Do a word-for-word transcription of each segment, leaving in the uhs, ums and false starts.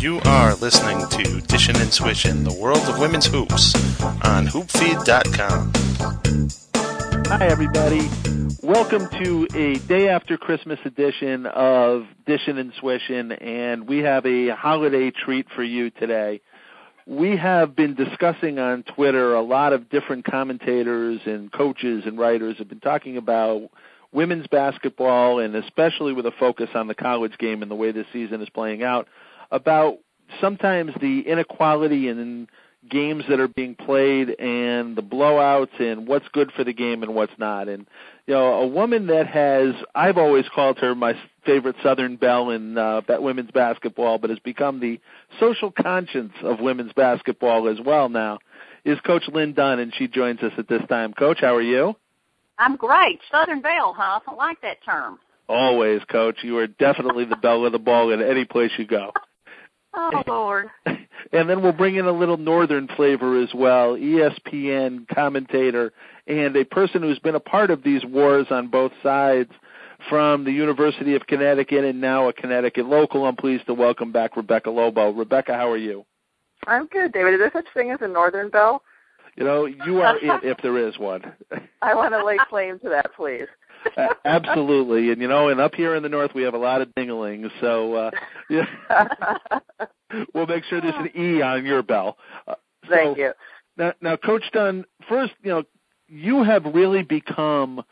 You are listening to Dishin' and Swishin', the world of women's hoops, on hoop feed dot com. Hi, everybody. Welcome to a day after Christmas edition of Dishin' and Swishin', and we have a holiday treat for you today. We have been discussing on Twitter, a lot of different commentators and coaches and writers have been talking about women's basketball, and especially with a focus on the college game and the way this season is playing out, about sometimes the inequality in games that are being played and the blowouts and what's good for the game and what's not. And, you know, a woman that has, I've always called her my favorite Southern belle in uh, women's basketball, but has become the social conscience of women's basketball as well now, is Coach Lynn Dunn, and she joins us at this time. Coach, how are you? I'm great. Southern belle, huh? I like that term. Always, Coach. You are definitely the belle of the ball at any place you go. Oh, Lord. And then we'll bring in a little northern flavor as well, E S P N commentator and a person who's been a part of these wars on both sides from the University of Connecticut and now a Connecticut local. I'm pleased to welcome back Rebecca Lobo. Rebecca, how are you? I'm good, David. Is there such thing as a northern belle? You know, you are it if there is one. I want to lay claim to that, please. Uh, absolutely. And, you know, and up here in the north we have a lot of dinglings, so uh, yeah. We'll make sure there's an E on your bell. Uh, Thank so, you. Now, now, Coach Dunn, first, you know, you have really become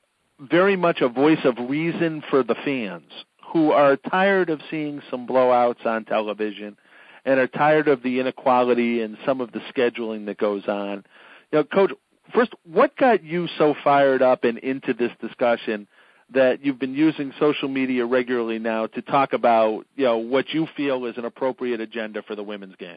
very much a voice of reason for the fans who are tired of seeing some blowouts on television and are tired of the inequality and some of the scheduling that goes on. You know, Coach, first, what got you so fired up and into this discussion that you've been using social media regularly now to talk about, you know, what you feel is an appropriate agenda for the women's game?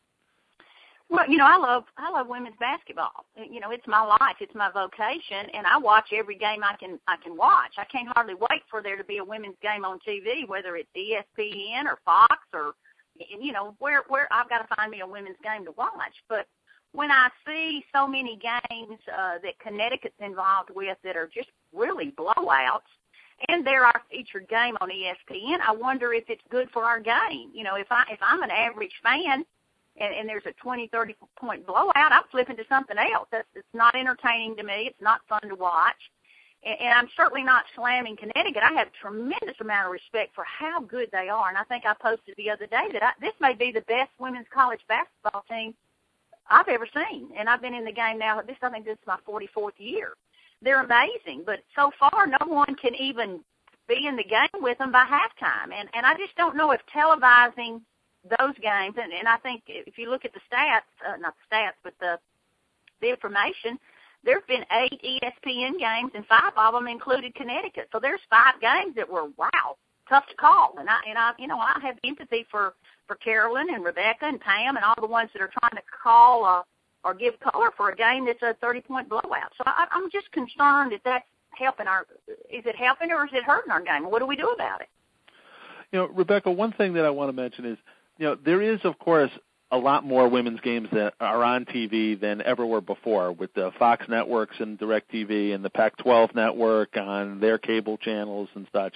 Well, you know, I love I love women's basketball. You know, it's my life, it's my vocation, and I watch every game I can I can watch. I can't hardly wait for there to be a women's game on T V, whether it's E S P N or Fox or, you know, where where I've got to find me a women's game to watch. But when I see so many games uh, that Connecticut's involved with that are just really blowouts, and they're our featured game on E S P N, I wonder if it's good for our game. You know, if, I, if I'm an average fan and, and there's a twenty, thirty point blowout, I'm flipping to something else. That's, it's not entertaining to me. It's not fun to watch. And, and I'm certainly not slamming Connecticut. I have a tremendous amount of respect for how good they are. And I think I posted the other day that I, this may be the best women's college basketball team I've ever seen, and I've been in the game now. This I think this is my forty-fourth year. They're amazing, but so far no one can even be in the game with them by halftime, and and I just don't know if televising those games, and, and I think if you look at the stats, uh, not the stats, but the the information, there have been eight E S P N games, and five of them included Connecticut. So there's five games that were wow, tough to call, and I and I you know I have empathy for. for Carolyn and Rebecca and Pam and all the ones that are trying to call uh, or give color for a game that's a thirty point blowout. So I, I'm just concerned that that's helping our – is it helping or is it hurting our game? What do we do about it? You know, Rebecca, one thing that I want to mention is, you know, there is, of course, a lot more women's games that are on T V than ever were before with the Fox networks and DirecTV and the Pac twelve network on their cable channels and such.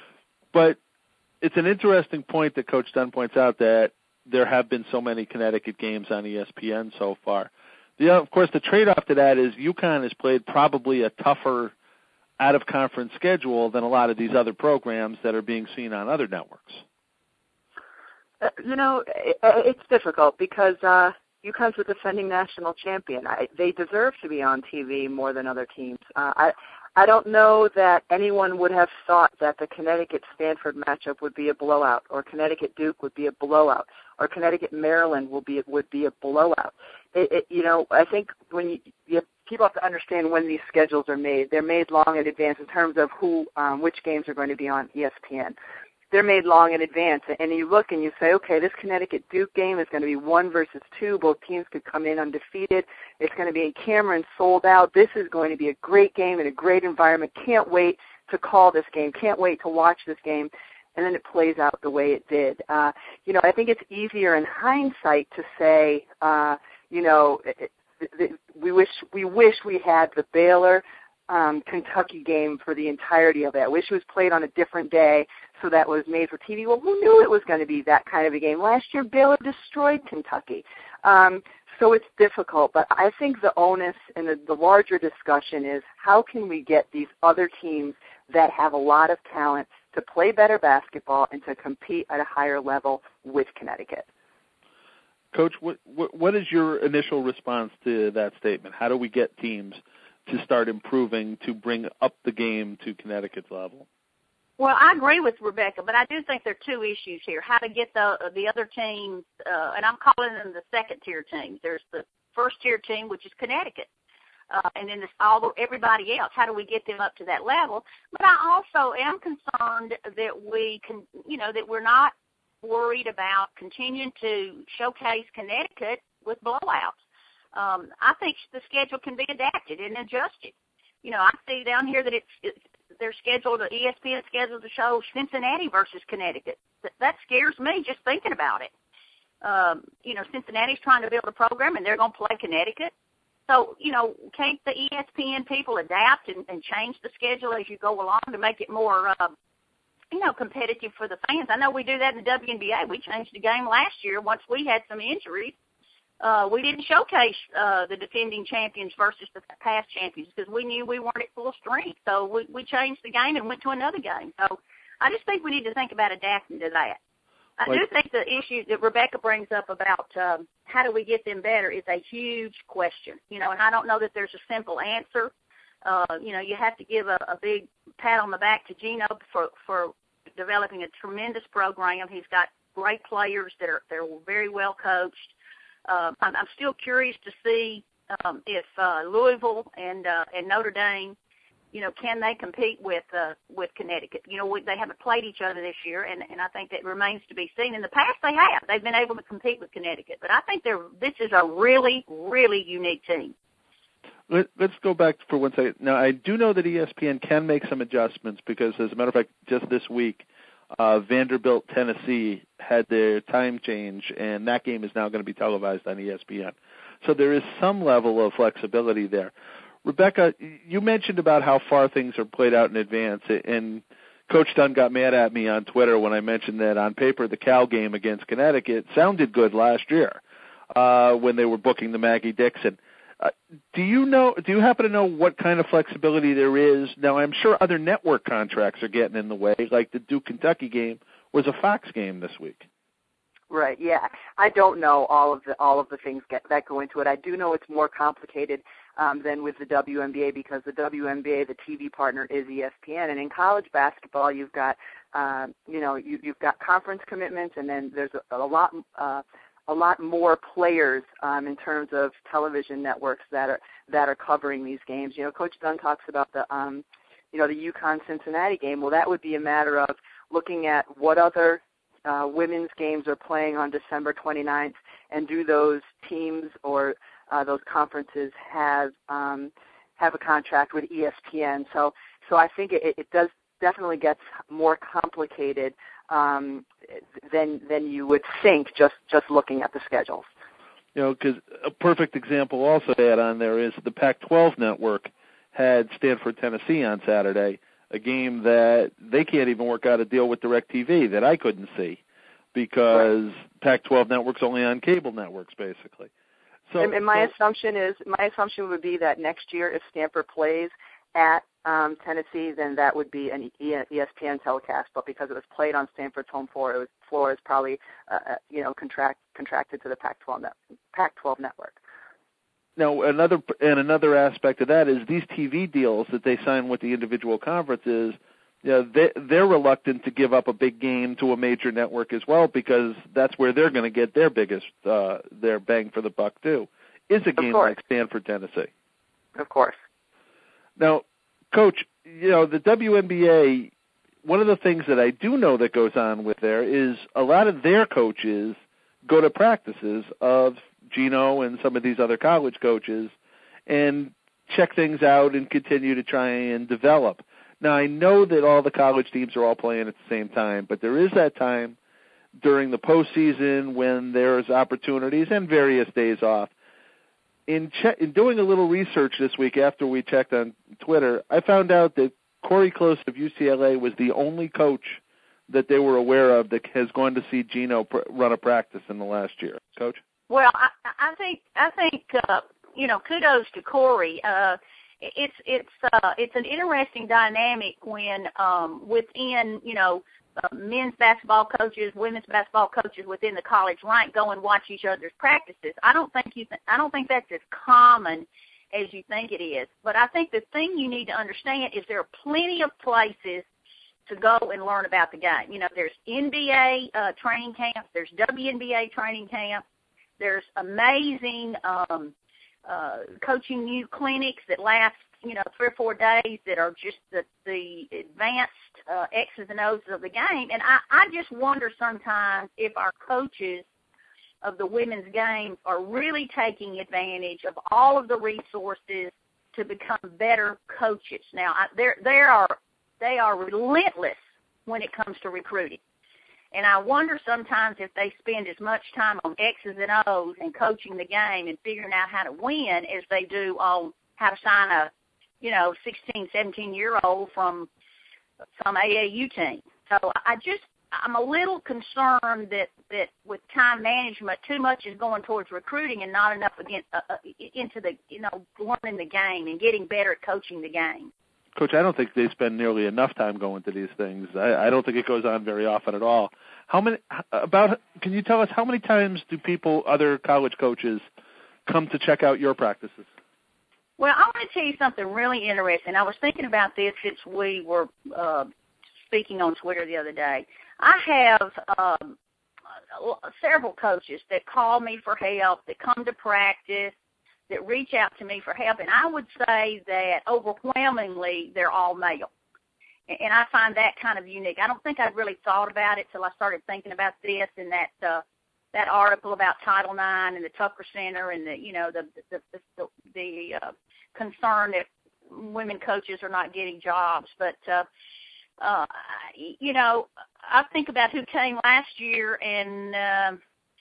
But it's an interesting point that Coach Dunn points out that there have been so many Connecticut games on E S P N so far. The, of course, the trade-off to that is UConn has played probably a tougher out-of-conference schedule than a lot of these other programs that are being seen on other networks. Uh, you know, it, it's difficult because uh, UConn's the defending national champion. I, they deserve to be on T V more than other teams. Uh, I I don't know that anyone would have thought that the Connecticut-Stanford matchup would be a blowout, or Connecticut-Duke would be a blowout, or Connecticut-Maryland will be would be a blowout. It, it, you know, I think when you, you people have to understand when these schedules are made. They're made long in advance in terms of who, um, which games are going to be on E S P N. They're made long in advance, and you look and you say, okay, this Connecticut-Duke game is going to be one versus two. Both teams could come in undefeated. It's going to be in Cameron, sold out. This is going to be a great game in a great environment. Can't wait to call this game. Can't wait to watch this game. And then it plays out the way it did. Uh, you know, I think it's easier in hindsight to say, uh, you know, it, it, we wish we wish we had the Baylor um, Kentucky game for the entirety of it. I wish it was played on a different day so that was made for T V. Well, who knew it was going to be that kind of a game? Last year, Baylor destroyed Kentucky. Um, so it's difficult, but I think the onus and the, the larger discussion is how can we get these other teams that have a lot of talent to play better basketball and to compete at a higher level with Connecticut. Coach, what, what, what is your initial response to that statement? How do we get teams to start improving to bring up the game to Connecticut's level? Well, I agree with Rebecca, but I do think there are two issues here. How to get the the other teams, uh, and I'm calling them the second-tier teams. There's the first-tier team, which is Connecticut, uh, and then there's all everybody else. How do we get them up to that level? But I also am concerned that we can, you know, that we're not worried about continuing to showcase Connecticut with blowouts. Um, I think the schedule can be adapted and adjusted. You know, I see down here that it's, it's they're scheduled, E S P N scheduled to show Cincinnati versus Connecticut. That, that scares me just thinking about it. Um, you know, Cincinnati's trying to build a program, and they're going to play Connecticut. So, you know, can't the E S P N people adapt and, and change the schedule as you go along to make it more, uh, you know, competitive for the fans? I know we do that in the W N B A. We changed the game last year once we had some injuries. Uh, we didn't showcase uh, the defending champions versus the past champions because we knew we weren't at full strength. So we, we changed the game and went to another game. So I just think we need to think about adapting to that. I like, do think the issue that Rebecca brings up about um, how do we get them better is a huge question. You know, and I don't know that there's a simple answer. Uh, you know, you have to give a, a big pat on the back to Gino for, for developing a tremendous program. He's got great players that are they're very well coached. Uh, I'm, I'm still curious to see um, if uh, Louisville and uh, and Notre Dame, you know, can they compete with uh, with Connecticut? You know, we, they haven't played each other this year, and, and I think that remains to be seen. In the past, they have. They've been able to compete with Connecticut, but I think they're this is a really, really unique team. Let, let's go back for one second. Now, I do know that E S P N can make some adjustments because, as a matter of fact, just this week, Uh, Vanderbilt, Tennessee had their time change, and that game is now going to be televised on E S P N. So there is some level of flexibility there. Rebecca, you mentioned about how far things are played out in advance, and Coach Dunn got mad at me on Twitter when I mentioned that on paper the Cal game against Connecticut sounded good last year uh, when they were booking the Maggie Dixon. Uh, do you know? Do you happen to know what kind of flexibility there is? Now, I'm sure other network contracts are getting in the way, like the Duke Kentucky game was a Fox game this week. Right. Yeah, I don't know all of the all of the things get, that go into it. I do know it's more complicated um, than with the W N B A because the W N B A, the T V partner, is E S P N, and in college basketball, you've got uh, you know you, you've got conference commitments, and then there's a, a lot. Uh, a lot more players um, in terms of television networks that are that are covering these games. You know, Coach Dunn talks about the, um, you know, the UConn-Cincinnati game. Well, that would be a matter of looking at what other uh, women's games are playing on December twenty-ninth, and do those teams or uh, those conferences have um, have a contract with E S P N. So, so I think it, it does definitely gets more complicated um, than than you would think just, just looking at the schedules. You know, because a perfect example also to add on there is the Pac twelve network had Stanford, Tennessee on Saturday, a game that they can't even work out a deal with DirecTV that I couldn't see because right. Pac twelve network's only on cable networks, basically. So, and, and my so, assumption is my assumption would be that next year, if Stanford plays at um, Tennessee, then that would be an E S P N telecast. But because it was played on Stanford's home floor, it was floor is probably uh, you know contract contracted to the Pac twelve net, Pac twelve network. Now, another and another aspect of that is these T V deals that they sign with the individual conferences. You know, they, they're reluctant to give up a big game to a major network as well because that's where they're going to get their biggest uh, their bang for the buck too. Is a game like Stanford, Tennessee. Of course. Now, Coach, you know, the W N B A, one of the things that I do know that goes on with there is a lot of their coaches go to practices of Gino and some of these other college coaches and check things out and continue to try and develop. Now, I know that all the college teams are all playing at the same time, but there is that time during the postseason when there's opportunities and various days off. in, che- in doing a little research this week after we checked on Twitter, I found out that Corey Close of U C L A was the only coach that they were aware of that has gone to see Gino pr- run a practice in the last year. Coach? Well, I, I think I think uh, you know, kudos to Corey. Uh, it's it's uh, it's an interesting dynamic when um, within you know uh, men's basketball coaches, women's basketball coaches within the college rank go and watch each other's practices. I don't think you th- I don't think that's as common as you think it is. But I think the thing you need to understand is there are plenty of places to go and learn about the game. You know, there's N B A uh, training camps, there's W N B A training camps, there's amazing um, uh, coaching new clinics that last, you know, three or four days that are just the, the advanced uh, X's and O's of the game. And I, I just wonder sometimes if our coaches of the women's game are really taking advantage of all of the resources to become better coaches. Now, I, there there are They are relentless when it comes to recruiting. And I wonder sometimes if they spend as much time on X's and O's and coaching the game and figuring out how to win as they do on how to sign a, you know, sixteen, seventeen-year-old from some A A U team. So I just, I'm a little concerned that, that with time management, too much is going towards recruiting and not enough against, uh, into the, you know, learning the game and getting better at coaching the game. Coach, I don't think they spend nearly enough time going to these things. I, I don't think it goes on very often at all. How many, about, can you tell us how many times do people, other college coaches, come to check out your practices? Well, I want to tell you something really interesting. I was thinking about this since we were uh, speaking on Twitter the other day. I have um, several coaches that call me for help, that come to practice, that reach out to me for help, and I would say that overwhelmingly they're all male. And I find that kind of unique. I don't think I'd really thought about it till I started thinking about this and that uh, that article about Title nine and the Tucker Center and the, you know, the the the, the, the uh, concern that women coaches are not getting jobs. But uh, uh, you know, I think about who came last year, and uh,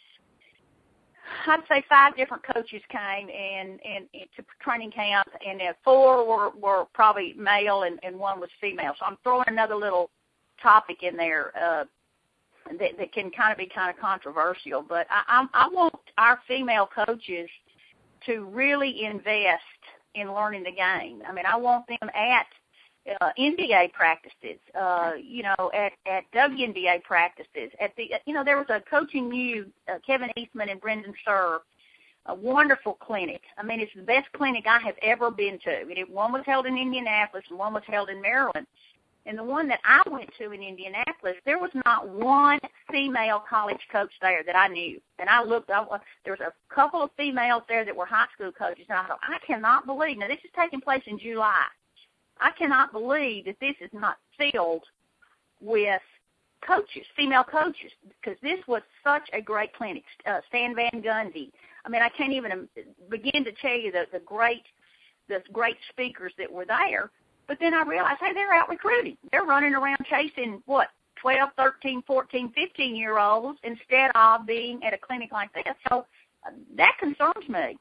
I'd say five different coaches came and, and, and to training camp, and uh, four were, were probably male and, and one was female. So I'm throwing another little topic in there uh, that, that can kind of be kind of controversial. But I, I, I want our female coaches to really invest in learning the game. I mean, I want them at Uh, N B A practices, uh, you know, at, at W N B A practices. At the, you know, there was a Coaching U, uh, Kevin Eastman and Brendan Surr, a wonderful clinic. I mean, it's the best clinic I have ever been to. I mean, it, one was held in Indianapolis and one was held in Maryland. And the one that I went to in Indianapolis, there was not one female college coach there that I knew. And I looked, I, there was a couple of females there that were high school coaches, and I thought, I cannot believe, now this is taking place in July, I cannot believe that this is not filled with coaches, female coaches, because this was such a great clinic. Uh, Stan Van Gundy. I mean, I can't even begin to tell you the, the great the great speakers that were there. But then I realized, hey, they're out recruiting. They're running around chasing, what, twelve, thirteen, fourteen, fifteen-year-olds instead of being at a clinic like this. So uh, that concerns me.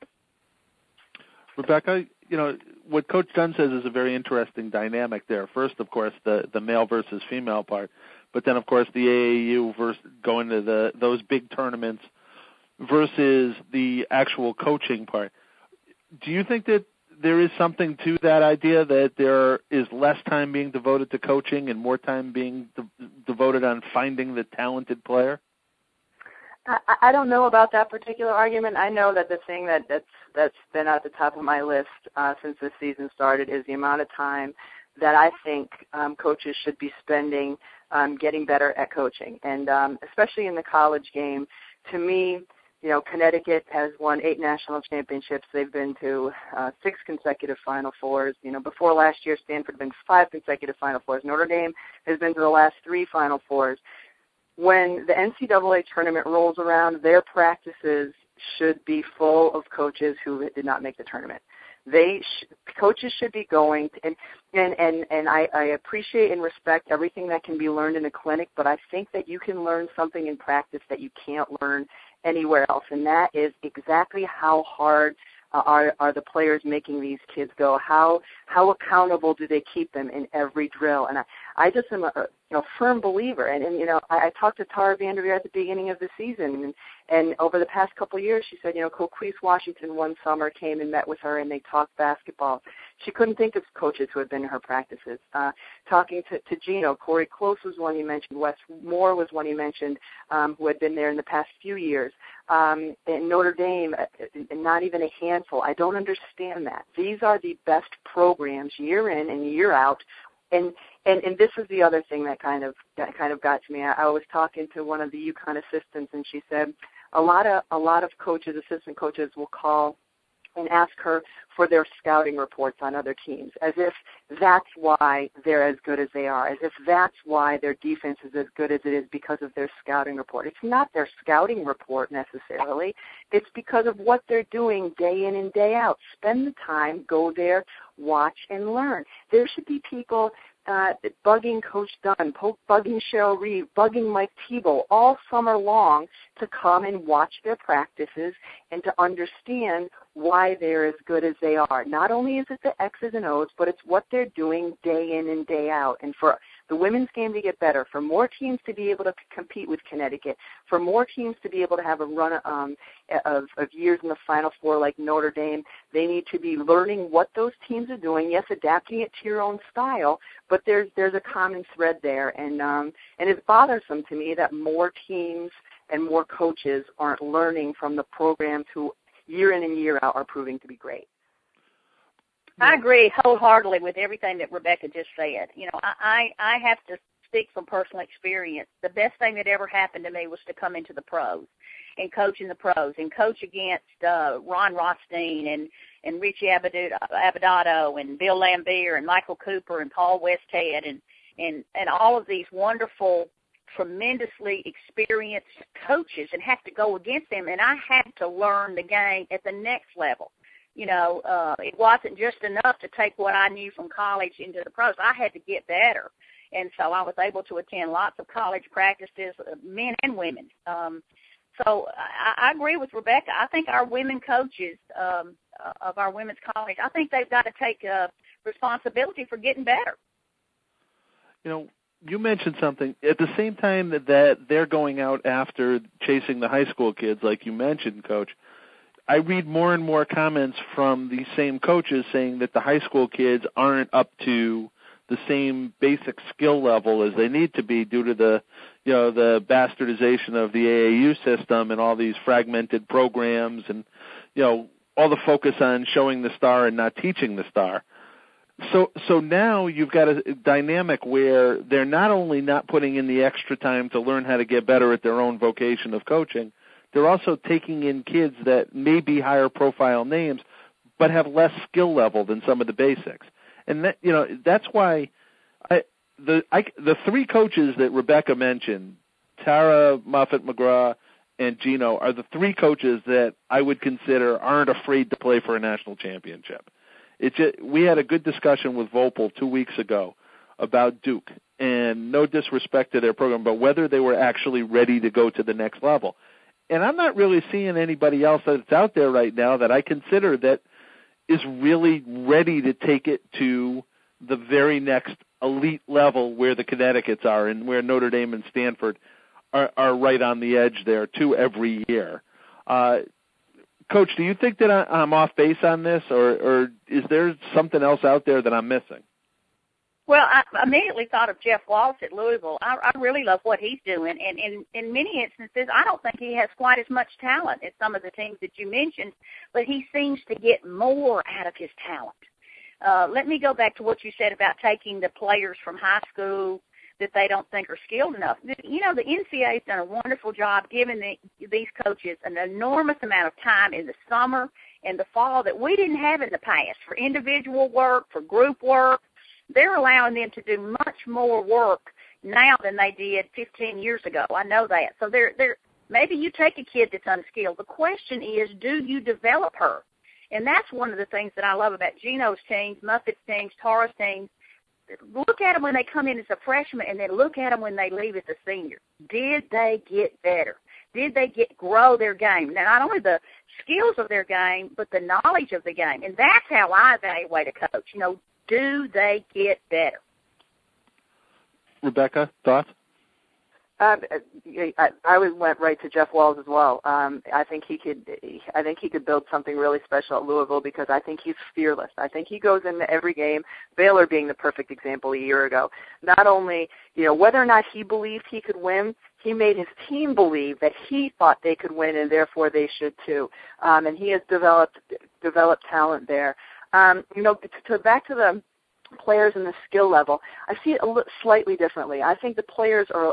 Rebecca, you know, what Coach Dunn says is a very interesting dynamic there. First, of course, the, the male versus female part, but then, of course, the A A U versus going to the those big tournaments versus the actual coaching part. Do you think that there is something to that idea that there is less time being devoted to coaching and more time being de- devoted on finding the talented player? I, I don't know about that particular argument. I know that the thing that, that's that's been at the top of my list uh, since this season started is the amount of time that I think um, coaches should be spending um, getting better at coaching, and um, especially in the college game. To me, you know, Connecticut has won eight national championships. They've been to uh, six consecutive Final Fours. You know, before last year, Stanford had been to five consecutive Final Fours. Notre Dame has been to the last three Final Fours. When the N C double A tournament rolls around, their practices should be full of coaches who did not make the tournament. They sh- coaches should be going, to, and and and, and I, I appreciate and respect everything that can be learned in a clinic, but I think that you can learn something in practice that you can't learn anywhere else, and that is exactly how hard uh, are are the players making these kids go? How how accountable do they keep them in every drill? And I, I just am a, a you know, firm believer. And, and you know, I, I talked to Tara Vanderveer at the beginning of the season, and, and over the past couple of years, she said, you know, Coquise Washington one summer came and met with her, and they talked basketball. She couldn't think of coaches who had been to her practices. Uh, talking to, to Gino, Corey Close was one you mentioned. Wes Moore was one you mentioned, um, who had been there in the past few years. Um, and Notre Dame, uh, not even a handful. I don't understand that. These are the best programs year in and year out. And, and and this is the other thing that kind of that kind of got to me. I, I was talking to one of the UConn assistants, and she said a lot of a lot of coaches, assistant coaches, will call and ask her for their scouting reports on other teams, as if that's why they're as good as they are, as if that's why their defense is as good as it is because of their scouting report. It's not their scouting report necessarily. It's because of what they're doing day in and day out. Spend the time, go there, watch, and learn. There should be people uh, bugging Coach Dunn, bugging Cheryl Reeve, bugging Mike Thibault all summer long to come and watch their practices and to understand why they're as good as they are. Not only is it the X's and O's, but it's what they're doing day in and day out. And for the women's game to get better, for more teams to be able to compete with Connecticut, for more teams to be able to have a run um, of, of years in the Final Four like Notre Dame, they need to be learning what those teams are doing, yes, adapting it to your own style, but there's there's a common thread there. And, um, and it's bothersome to me that more teams and more coaches aren't learning from the programs who year in and year out are proving to be great. I agree wholeheartedly with everything that Rebecca just said. You know, I, I have to speak from personal experience. The best thing that ever happened to me was to come into the pros and coach in the pros and coach against uh, Ron Rothstein and, and Richie Abbott and Bill Lambier and Michael Cooper and Paul Westhead and, and, and all of these wonderful, tremendously experienced coaches and have to go against them. And I had to learn the game at the next level. You know, uh, it wasn't just enough to take what I knew from college into the pros. I had to get better. And so I was able to attend lots of college practices, men and women. Um, so I, I agree with Rebecca. I think our women coaches um, of our women's college, I think they've got to take uh, responsibility for getting better. You know, you mentioned something. At the same time that, that they're going out after chasing the high school kids, like you mentioned, Coach, I read more and more comments from these same coaches saying that the high school kids aren't up to the same basic skill level as they need to be due to the, you know, the bastardization of the A A U system and all these fragmented programs and, you know, all the focus on showing the star and not teaching the star. So, so now you've got a dynamic where they're not only not putting in the extra time to learn how to get better at their own vocation of coaching, they're also taking in kids that may be higher profile names but have less skill level than some of the basics. And that, you know, that's why I, the I, the three coaches that Rebecca mentioned, Tara, Muffet McGraw, and Gino, are the three coaches that I would consider aren't afraid to play for a national championship. It just, we had a good discussion with Vopel two weeks ago about Duke, and no disrespect to their program, but whether they were actually ready to go to the next level. And I'm not really seeing anybody else that's out there right now that I consider that is really ready to take it to the very next elite level where the Connecticut's are and where Notre Dame and Stanford are, are right on the edge there too every year. Uh, Coach, do you think that I, I'm off base on this, or, or is there something else out there that I'm missing? Well, I immediately thought of Jeff Walsh at Louisville. I, I really love what he's doing, and in, in many instances, I don't think he has quite as much talent as some of the teams that you mentioned, but he seems to get more out of his talent. Uh, let me go back to what you said about taking the players from high school that they don't think are skilled enough. You know, the N C A A has done a wonderful job giving the, these coaches an enormous amount of time in the summer and the fall that we didn't have in the past for individual work, for group work. They're allowing them to do much more work now than they did fifteen years ago. I know that. So they're, they're, maybe you take a kid that's unskilled. The question is, do you develop her? And that's one of the things that I love about Gino's teams, Muffet's teams, Tara's teams. Look at them when they come in as a freshman and then look at them when they leave as a senior. Did they get better? Did they get grow their game? Now, not only the skills of their game, but the knowledge of the game. And that's how I evaluate a coach. You know, do they get better? Rebecca, thoughts? Um, I, I went right to Jeff Walz as well. Um, I think he could. I think he could build something really special at Louisville because I think he's fearless. I think he goes into every game. Baylor being the perfect example a year ago. Not only, you know, whether or not he believed he could win, he made his team believe that he thought they could win, and therefore they should too. Um, and he has developed developed talent there. Um, you know, to, to back to the players and the skill level, I see it a little slightly differently. I think the players are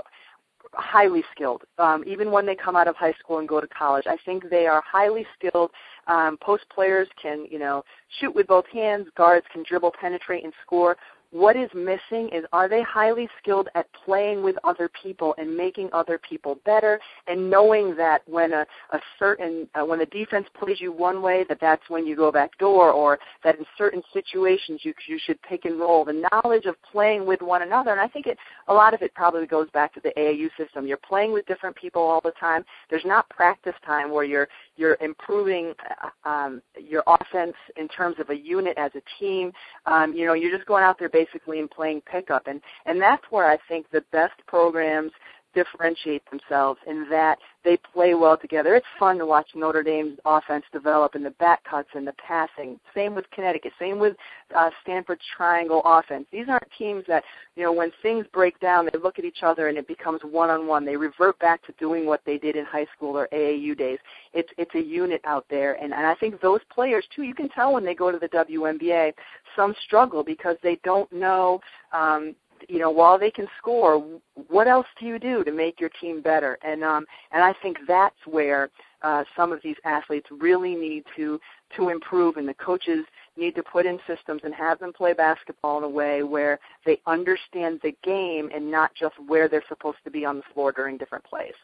highly skilled, um, even when they come out of high school and go to college. I think they are highly skilled. Um, post players can, you know, shoot with both hands. Guards can dribble, penetrate, and score. What is missing is, are they highly skilled at playing with other people and making other people better, and knowing that when a, a certain uh, when the defense plays you one way, that that's when you go back door, or that in certain situations you you should pick and roll. The knowledge of playing with one another, and I think it a lot of it probably goes back to the A A U system. You're playing with different people all the time. There's not practice time where you're you're improving um, your offense in terms of a unit as a team. Um, you know, you're just going out there basically and playing pickup. And, and that's where I think the best programs differentiate themselves, in that they play well together. It's fun to watch Notre Dame's offense develop, and the back cuts and the passing. Same with Connecticut. Same with uh, Stanford's triangle offense. These aren't teams that, you know, when things break down, they look at each other and it becomes one-on-one. They revert back to doing what they did in high school or A A U days. It's it's a unit out there, and, and I think those players, too, you can tell when they go to the W N B A, some struggle because they don't know, um, you know, while they can score, what else do you do to make your team better? And um, and I think that's where uh, some of these athletes really need to to improve, and the coaches need to put in systems and have them play basketball in a way where they understand the game and not just where they're supposed to be on the floor during different plays.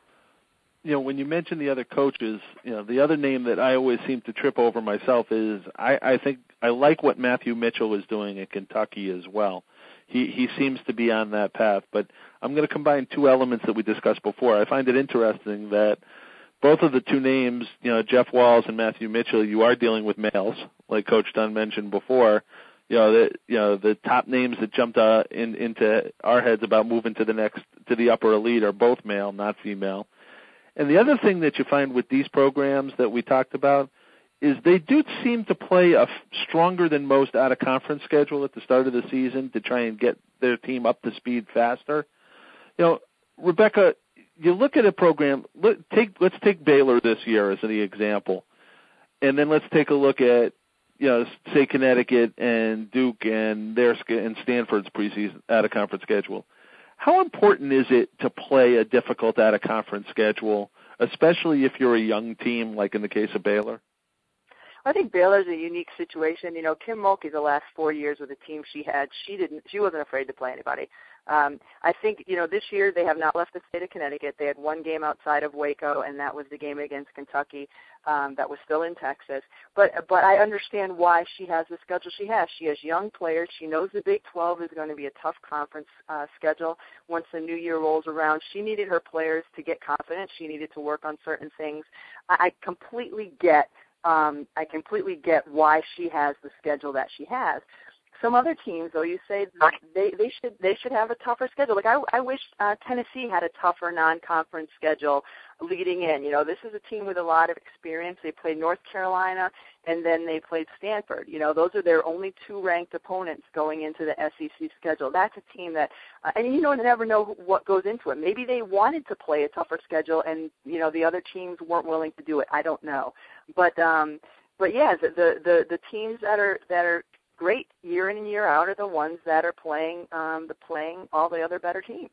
You know, when you mention the other coaches, you know, the other name that I always seem to trip over myself is I, I think I like what Matthew Mitchell is doing at Kentucky as well. He he seems to be on that path, but I'm going to combine two elements that we discussed before. I find it interesting that both of the two names, you know, Jeff Walz and Matthew Mitchell, you are dealing with males, like Coach Dunn mentioned before. You know, the you know the top names that jumped uh, in, into our heads about moving to the next to the upper elite are both male, not female. And the other thing that you find with these programs that we talked about is they do seem to play a stronger than most out-of-conference schedule at the start of the season to try and get their team up to speed faster. You know, Rebecca, you look at a program, let, take, let's take Baylor this year as an example, and then let's take a look at, you know, say Connecticut and Duke and their and Stanford's preseason out-of-conference schedule. How important is it to play a difficult out-of-conference schedule, especially if you're a young team, like in the case of Baylor? I think Baylor's a unique situation. You know, Kim Mulkey, the last four years with the team she had, she didn't, she wasn't afraid to play anybody. Um, I think, you know, this year they have not left the state of Connecticut. They had one game outside of Waco, and that was the game against Kentucky. Um, that was still in Texas. But but I understand why she has the schedule she has. She has young players. She knows the Big twelve is going to be a tough conference uh, schedule once the new year rolls around. She needed her players to get confident. She needed to work on certain things. I, I completely get Um, I completely get why she has the schedule that she has. Some other teams, though, you say they, they should they should have a tougher schedule. Like I, I wish uh, Tennessee had a tougher non-conference schedule leading in. You know, this is a team with a lot of experience. They played North Carolina, and then they played Stanford. You know, those are their only two ranked opponents going into the S E C schedule. That's a team that, uh, and you know, never know what goes into it. Maybe they wanted to play a tougher schedule, and you know, the other teams weren't willing to do it. I don't know, but um, but yeah, the the the, the teams that are that are great year in and year out are the ones that are playing um, the playing all the other better teams.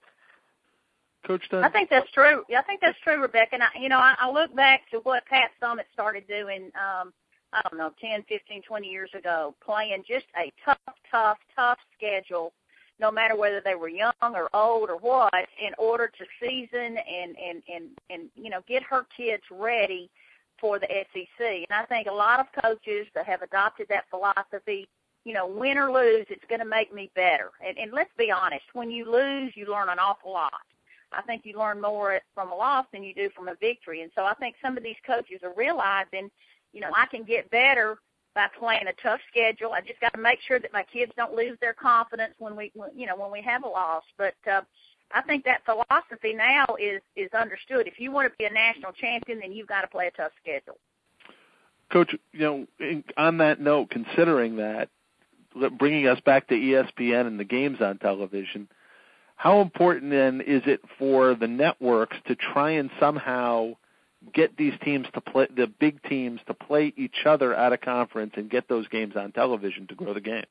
Coach Dunn? I think that's true. Yeah, I think that's true, Rebecca. And I, you know, I, I look back to what Pat Summitt started doing, um, I don't know, ten, fifteen, twenty years ago, playing just a tough, tough, tough schedule, no matter whether they were young or old or what, in order to season and, and, and, and you know, get her kids ready for the S E C. And I think a lot of coaches that have adopted that philosophy, you know, win or lose, it's going to make me better. And, and let's be honest, when you lose, you learn an awful lot. I think you learn more from a loss than you do from a victory. And so I think some of these coaches are realizing, you know, I can get better by playing a tough schedule. I just got to make sure that my kids don't lose their confidence when we, you know, when we have a loss. But uh, I think that philosophy now is, is understood. If you want to be a national champion, then you've got to play a tough schedule. Coach, you know, in, on that note, considering that, bringing us back to E S P N and the games on television, how important then is it for the networks to try and somehow get these teams to play, the big teams to play each other out of conference and get those games on television to grow the game?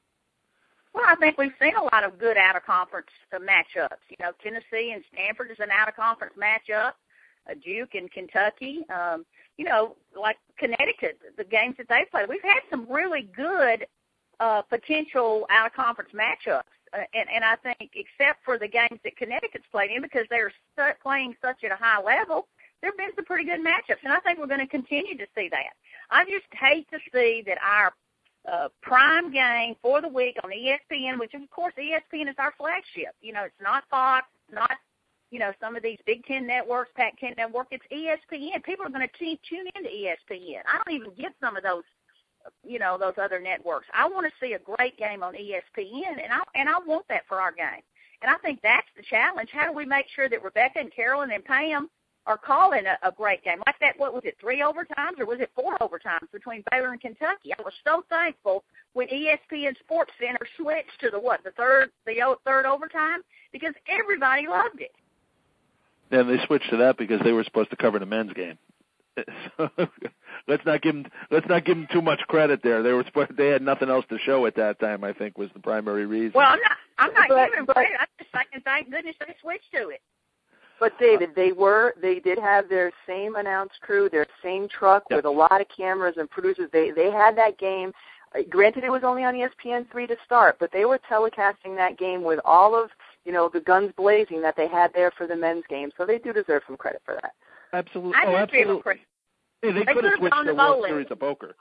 Well, I think we've seen a lot of good out-of-conference uh, matchups. You know, Tennessee and Stanford is an out-of-conference matchup. Uh, Duke and Kentucky. Um, you know, like Connecticut, the games that they've played. We've had some really good uh, potential out-of-conference matchups. Uh, and, and I think except for the games that Connecticut's played in, because they're st- playing such at a high level, there have been some pretty good matchups. And I think we're going to continue to see that. I just hate to see that our uh, prime game for the week on E S P N, which, of course, E S P N is our flagship. You know, it's not Fox, not, you know, some of these Big Ten networks, Pac ten network. It's E S P N. People are going to t- tune into E S P N. I don't even get some of those, you know, those other networks. I want to see a great game on E S P N, and I and I want that for our game. And I think that's the challenge. How do we make sure that Rebecca and Carolyn and Pam are calling a, a great game? Like that, what was it, three overtimes or was it four overtimes between Baylor and Kentucky? I was so thankful when E S P N Sports Center switched to the what, the third, the third overtime, because everybody loved it. And they switched to that because they were supposed to cover the men's game. So let's not give them let's not give them too much credit there. They were supposed, they had nothing else to show at that time, I think, was the primary reason. Well, I'm not I'm not but, giving them but, credit. I'm just saying thank goodness they switched to it. But David, they were they did have their same announce crew, their same truck yep. with a lot of cameras and producers. They they had that game. Uh, granted, it was only on E S P N three to start, but they were telecasting that game with all of, you know, the guns blazing that they had there for the men's game. So they do deserve some credit for that. Absolutely. I oh, do absolutely. credit. Hey, they, They could have switched to the World bowling. Series of Poker.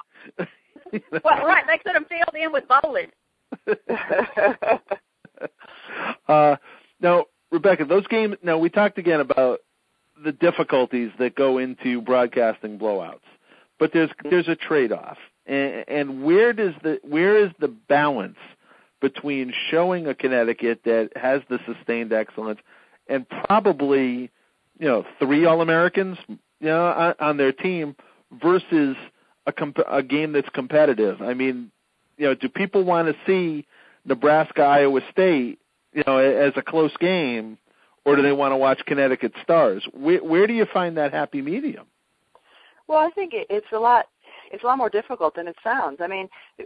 Well, right, they could have filled in with bowling. uh, now, Rebecca, those games. Now we talked again about the difficulties that go into broadcasting blowouts, but there's there's a trade-off, and, and where does the where is the balance between showing a Connecticut that has the sustained excellence and probably, you know, three All-Americans, you know, on, on their team versus a, comp- a game that's competitive? I mean, you know, do people want to see Nebraska, Iowa State, you know, as a close game, or do they want to watch Connecticut Stars? Where, where do you find that happy medium? Well, I think it, it's a lot. It's a lot more difficult than it sounds. I mean,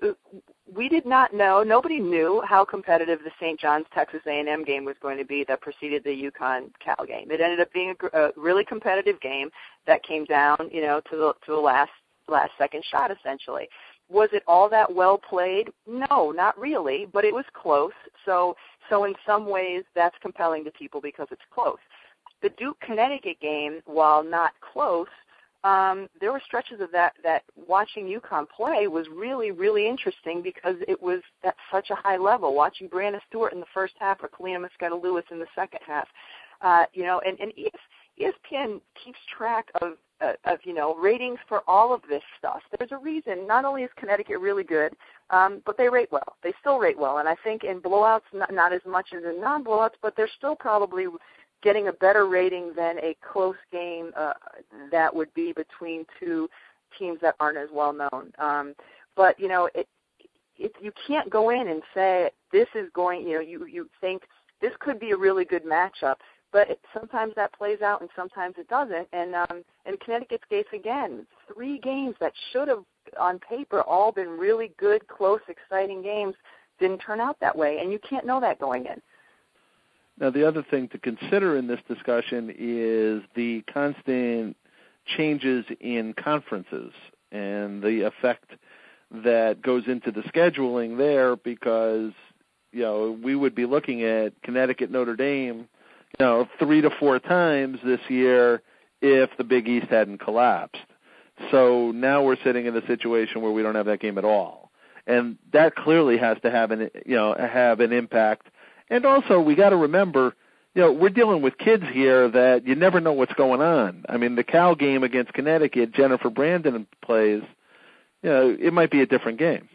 we did not know. Nobody knew how competitive the Saint John's Texas A and M game was going to be that preceded the UConn Cal game. It ended up being a, a really competitive game that came down, you know, to the to the last last second shot essentially. Was it all that well played? No, not really, but it was close. So, so in some ways, that's compelling to people because it's close. The Duke-Connecticut game, while not close, um, there were stretches of that that watching UConn play was really, really interesting because it was at such a high level. Watching Brianna Stewart in the first half or Kalina Mosqueda-Lewis in the second half, uh, you know, and, and E S P N keeps track of Uh, of, you know, ratings for all of this stuff. There's a reason. Not only is Connecticut really good, um, but they rate well. They still rate well. And I think in blowouts, not, not as much as in non-blowouts, but they're still probably getting a better rating than a close game uh, that would be between two teams that aren't as well known. Um, but, you know, it, it, you can't go in and say this is going, you know, you, you think this could be a really good matchup. But it, sometimes that plays out and sometimes it doesn't. And um, in Connecticut's case, again, three games that should have, on paper, all been really good, close, exciting games didn't turn out that way. And you can't know that going in. Now, the other thing to consider in this discussion is the constant changes in conferences and the effect that goes into the scheduling there because, you know, we would be looking at Connecticut, Notre Dame, you know, three to four times this year if the Big East hadn't collapsed. So now we're sitting in a situation where we don't have that game at all. And that clearly has to have an, you know, have an impact. And also we got to remember, you know, we're dealing with kids here that you never know what's going on. I mean, the Cal game against Connecticut, Jennifer Brandon plays, you know, it might be a different game.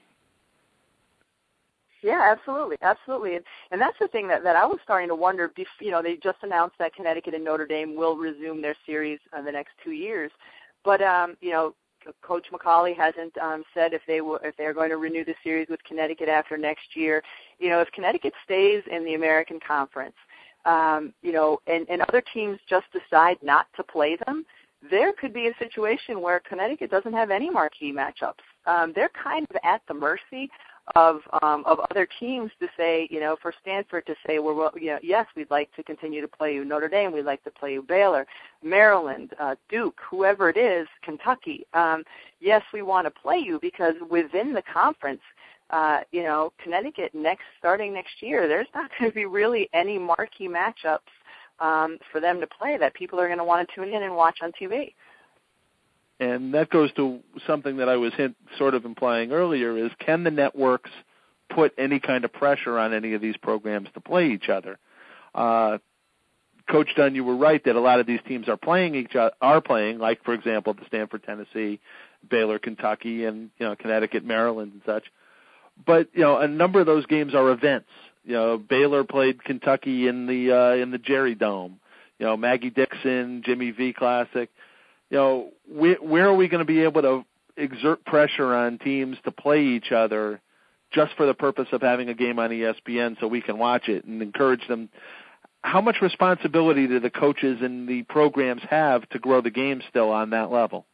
Yeah, absolutely, absolutely, and and that's the thing that, that I was starting to wonder. You know, they just announced that Connecticut and Notre Dame will resume their series in the next two years, but um, you know, Coach McCauley hasn't um, said if they will, if they're going to renew the series with Connecticut after next year. You know, if Connecticut stays in the American Conference, um, you know, and, and other teams just decide not to play them, there could be a situation where Connecticut doesn't have any marquee matchups. Um, they're kind of at the mercy of um, of other teams to say, you know, for Stanford to say, well, you know, yes, we'd like to continue to play you Notre Dame, we'd like to play you Baylor, Maryland, uh, Duke, whoever it is, Kentucky. Um, yes, we want to play you because within the conference, uh, you know, Connecticut next starting next year, there's not going to be really any marquee matchups um, for them to play that people are going to want to tune in and watch on T V. And that goes to something that I was hint, sort of implying earlier is, can the networks put any kind of pressure on any of these programs to play each other? Uh, Coach Dunn, you were right that a lot of these teams are playing each other, are playing, like, for example, the Stanford, Tennessee, Baylor, Kentucky, and, you know, Connecticut, Maryland, and such. But, you know, a number of those games are events. You know, Baylor played Kentucky in the uh, in the Jerry Dome. You know, Maggie Dixon, Jimmy V Classic. You know, where, where are we going to be able to exert pressure on teams to play each other just for the purpose of having a game on E S P N so we can watch it and encourage them? How much responsibility do the coaches and the programs have to grow the game still on that level?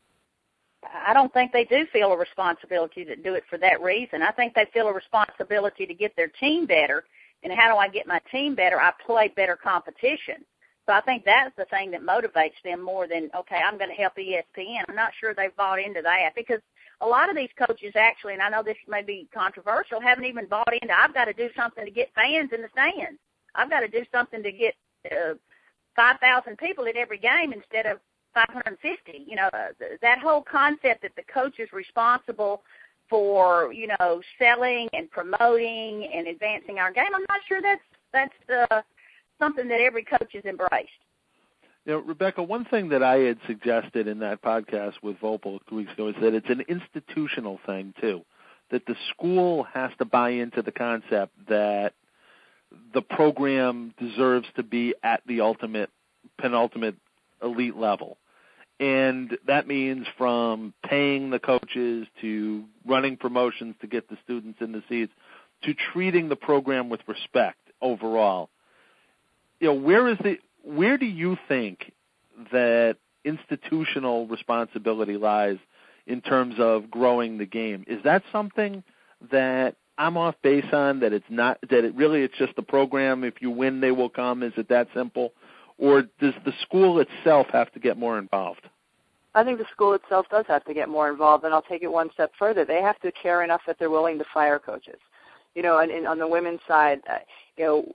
I don't think they do feel a responsibility to do it for that reason. I think they feel a responsibility to get their team better. And how do I get my team better? I play better competition. So I think that's the thing that motivates them more than, okay, I'm going to help E S P N. I'm not sure they've bought into that because a lot of these coaches actually, and I know this may be controversial, haven't even bought into, I've got to do something to get fans in the stands. I've got to do something to get uh, five thousand people at every game instead of five hundred fifty. You know, uh, that whole concept that the coach is responsible for, you know, selling and promoting and advancing our game, I'm not sure that's that's uh, something that every coach has embraced. You know, Rebecca, one thing that I had suggested in that podcast with Vopel two weeks ago is that it's an institutional thing, too, that the school has to buy into the concept that the program deserves to be at the ultimate, penultimate elite level. And that means from paying the coaches to running promotions to get the students in the seats to treating the program with respect overall. You know, where is the where do you think that institutional responsibility lies in terms of growing the game? Is that something that I'm off base on, that it's not, that it really it's just the program, if you win they will come? Is it that simple? Or does the school itself have to get more involved? I think the school itself does have to get more involved, and I'll take it one step further. They have to care enough that they're willing to fire coaches. You know, and, and on the women's side, uh, you know,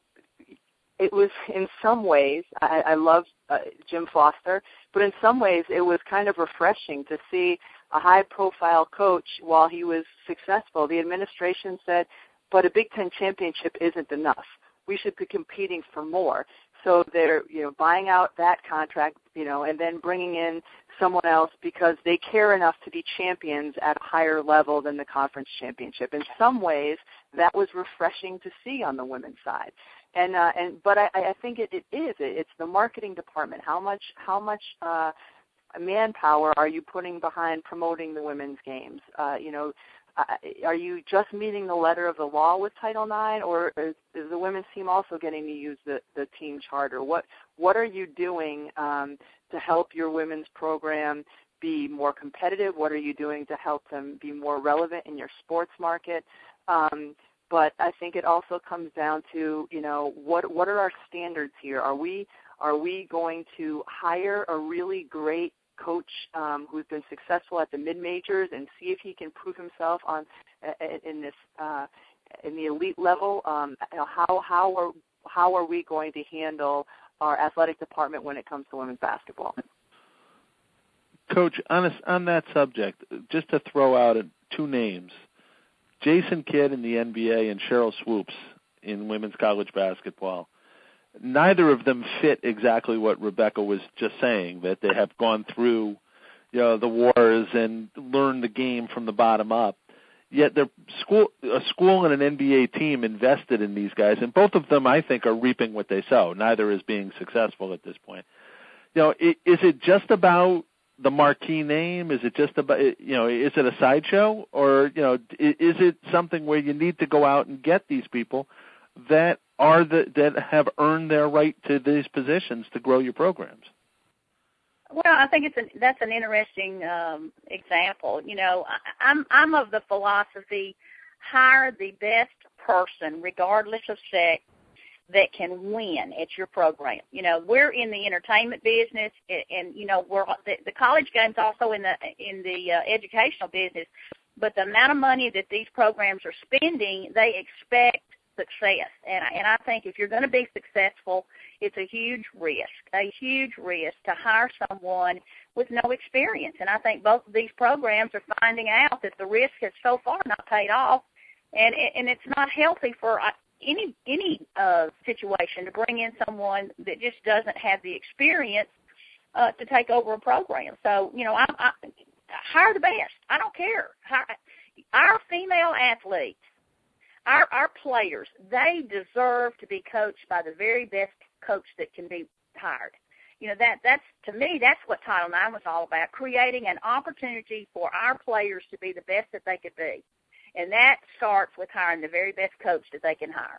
it was in some ways, I, I love uh, Jim Foster, but in some ways it was kind of refreshing to see a high-profile coach, while he was successful, the administration said, but a Big Ten championship isn't enough. We should be competing for more. So they're, you know, buying out that contract, you know, and then bringing in someone else because they care enough to be champions at a higher level than the conference championship. In some ways, that was refreshing to see on the women's side. And uh, and but I, I think it, it is. It's the marketing department. How much how much uh, manpower are you putting behind promoting the women's games? Uh, you know, uh, are you just meeting the letter of the law with Title nine, or is, is the women's team also getting to use the, the team charter? What what are you doing um, to help your women's program be more competitive? What are you doing to help them be more relevant in your sports market? Um, But I think it also comes down to, you know, what what are our standards here? Are we are we going to hire a really great coach um, who's been successful at the mid-majors and see if he can prove himself on in this uh, in the elite level? Um, how how are how are we going to handle our athletic department when it comes to women's basketball? Coach, on a, on that subject, just to throw out two names. Jason Kidd in the N B A and Cheryl Swoops in women's college basketball. neither of them fit exactly what Rebecca was just saying, that they have gone through, you know, the wars and learned the game from the bottom up. Yet they're school, a school and an N B A team invested in these guys, and both of them, I think, are reaping what they sow. Neither is being successful at this point. You know, is it just about the marquee name? Is it just about, you know, is it a sideshow? Or, you know, is it something where you need to go out and get these people that are the, that have earned their right to these positions to grow your programs? Well, I think it's a, that's an interesting um, example. You know, I, I'm I'm of the philosophy, hire the best person, regardless of sex, that can win at your program. You know, we're in the entertainment business, and, and you know, we're the, the college game's also in the in the uh, educational business. But the amount of money that these programs are spending, they expect success. And and I think if you're going to be successful, it's a huge risk, a huge risk to hire someone with no experience. And I think both of these programs are finding out that the risk has so far not paid off, and and it's not healthy for any any uh, situation to bring in someone that just doesn't have the experience uh, to take over a program. So, you know, I, I hire the best. I don't care. Hire, our female athletes, Our our players, they deserve to be coached by the very best coach that can be hired. You know, that that's to me, that's what Title nine was all about, creating an opportunity for our players to be the best that they could be. And that starts with hiring the very best coach that they can hire.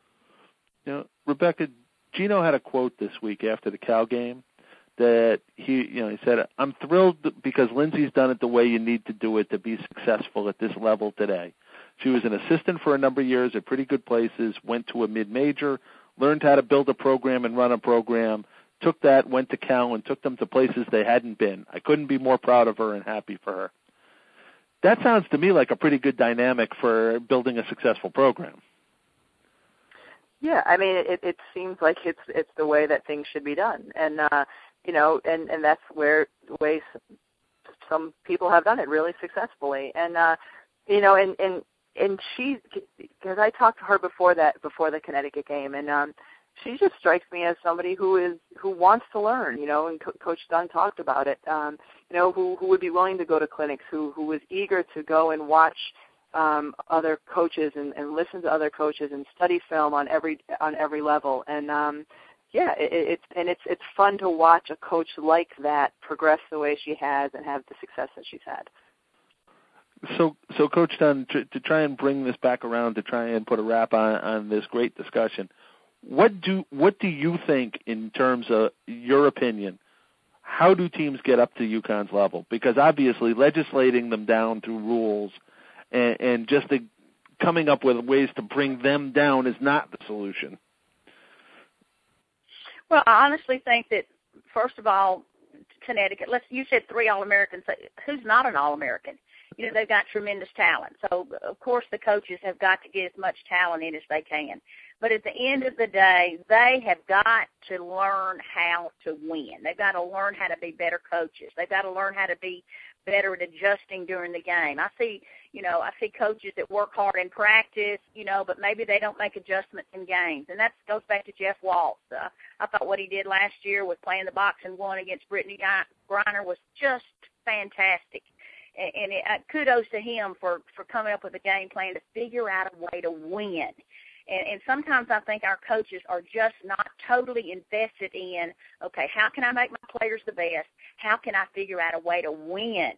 You know, Rebecca, Gino had a quote this week after the Cal game that he, you know, he said, "I'm thrilled because Lindsay's done it the way you need to do it to be successful at this level today. She was an assistant for a number of years at pretty good places, went to a mid-major, learned how to build a program and run a program, took that, went to Cal, and took them to places they hadn't been. I couldn't be more proud of her and happy for her." That sounds to me like a pretty good dynamic for building a successful program. Yeah, I mean, it, it seems like it's it's the way that things should be done, and uh, you know, and, and that's where the way some people have done it really successfully, and uh, you know, and and and she, because I talked to her before that before the Connecticut game, and um, she just strikes me as somebody who is who wants to learn, you know, and Co- Coach Dunn talked about it, um, you know, who who would be willing to go to clinics, who who was eager to go and watch um, other coaches and, and listen to other coaches and study film on every on every level, and um, yeah, it, it's and it's it's fun to watch a coach like that progress the way she has and have the success that she's had. So, so Coach Dunn, to, to try and bring this back around, to try and put a wrap on, on this great discussion, what do what do you think in terms of your opinion? How do teams get up to UConn's level? Because obviously, legislating them down through rules and, and just the, coming up with ways to bring them down is not the solution. Well, I honestly think that first of all, Connecticut. Let's you said three All-Americans. Who's not an All-American? You know, they've got tremendous talent. So, of course, the coaches have got to get as much talent in as they can. But at the end of the day, they have got to learn how to win. They've got to learn how to be better coaches. They've got to learn how to be better at adjusting during the game. I see, you know, I see coaches that work hard in practice, you know, but maybe they don't make adjustments in games. And that goes back to Jeff Waltz. Uh, I thought what he did last year with playing the boxing one against Brittany Griner was just fantastic. And it, uh, kudos to him for, for coming up with a game plan to figure out a way to win. And, and sometimes I think our coaches are just not totally invested in, okay, how can I make my players the best? How can I figure out a way to win?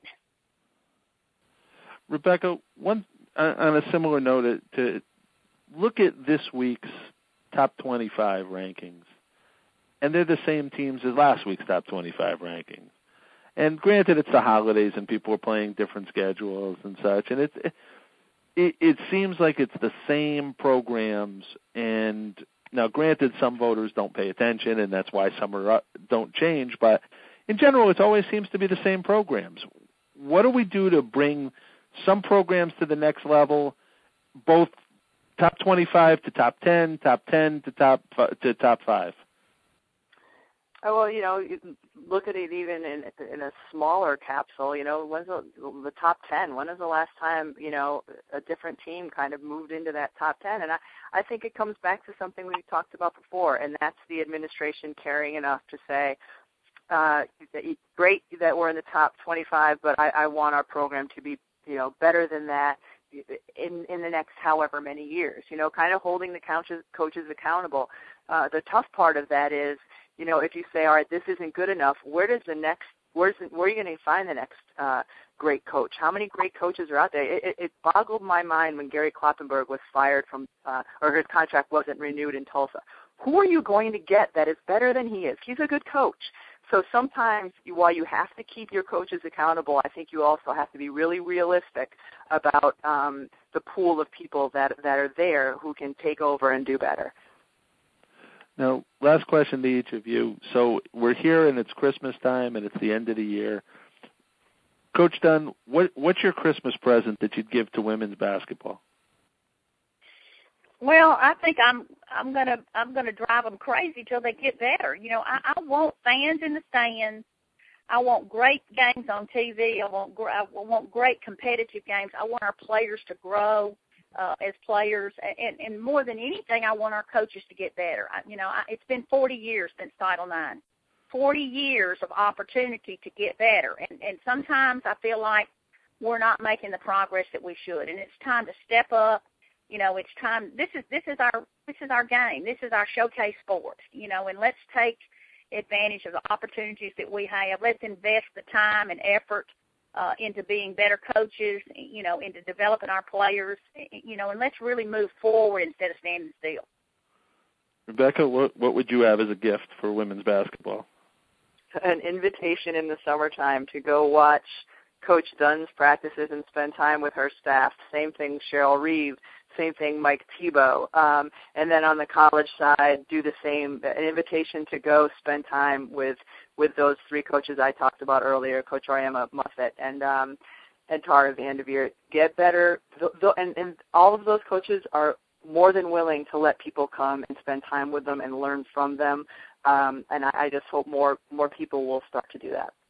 Rebecca, one on a similar note, to look at this week's top twenty-five rankings, and they're the same teams as last week's top twenty-five rankings. And granted, it's the holidays and people are playing different schedules and such, and it's, it, it seems like it's the same programs. And now, granted, some voters don't pay attention, and that's why some are, don't change. But in general, it always seems to be the same programs. What do we do to bring some programs to the next level, both top twenty-five to top ten, top ten to top to top five? Oh, well, you know, you look at it even in in a smaller capsule. You know, when's the, the top ten? When is the last time, you know, a different team kind of moved into that top ten? And I, I think it comes back to something we talked about before, and that's the administration caring enough to say, uh, great that we're in the top twenty-five, but I, I want our program to be, you know, better than that in in the next however many years. You know, kind of holding the coaches coaches accountable. Uh, the tough part of that is, you know, if you say, all right, this isn't good enough, where does the next, where's the, where are you going to find the next uh, great coach? How many great coaches are out there? It, it, it boggled my mind when Gary Kloppenberg was fired from, uh, or his contract wasn't renewed in Tulsa. Who are you going to get that is better than he is? He's a good coach. So sometimes, while you have to keep your coaches accountable, I think you also have to be really realistic about um, the pool of people that that are there who can take over and do better. Now, last question to each of you. So we're here, and it's Christmas time, and it's the end of the year. Coach Dunn, what, what's your Christmas present that you'd give to women's basketball? Well, I think I'm I'm gonna I'm gonna drive them crazy till they get better. You know, I, I want fans in the stands. I want great games on T V. I want I want great competitive games. I want our players to grow uh, as players, and, and more than anything, I want our coaches to get better. I, you know, I, it's been forty years since Title nine, forty years of opportunity to get better, and and sometimes I feel like we're not making the progress that we should, and it's time to step up. You know, it's time. This is this is our this is our game. This is our showcase sport. You know, and let's take advantage of the opportunities that we have. Let's invest the time and effort uh, into being better coaches. You know, into developing our players. You know, and let's really move forward instead of standing still. Rebecca, what what would you have as a gift for women's basketball? An invitation in the summertime to go watch Coach Dunn's practices and spend time with her staff. Same thing, Cheryl Reeve. Same thing, Mike Thibault. Um, and then on the college side, do the same, an invitation to go spend time with with those three coaches I talked about earlier, Coach Oriema Muffet and um, and Tara Vanderveer. Get better. And, and all of those coaches are more than willing to let people come and spend time with them and learn from them. Um, and I, I just hope more more people will start to do that.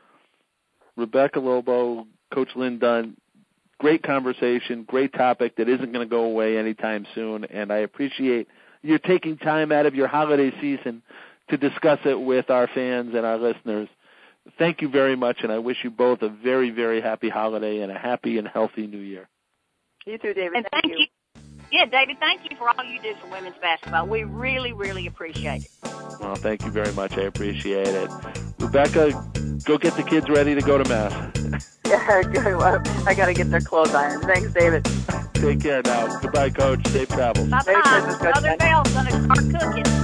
Rebecca Lobo, Coach Lynn Dunn, great conversation, great topic that isn't going to go away anytime soon, and I appreciate you taking time out of your holiday season to discuss it with our fans and our listeners. Thank you very much, and I wish you both a very, very happy holiday and a happy and healthy new year. You too, David. And thank, thank you. you. Yeah, David, thank you for all you do for women's basketball. We really, really appreciate it. Well, thank you very much. I appreciate it. Rebecca, go get the kids ready to go to Mass. Yeah, good. Well, I got to get their clothes ironed. Thanks, David. Take care now. Goodbye, Coach. Safe travels. Bye-bye. Mother Bell's going to start cooking.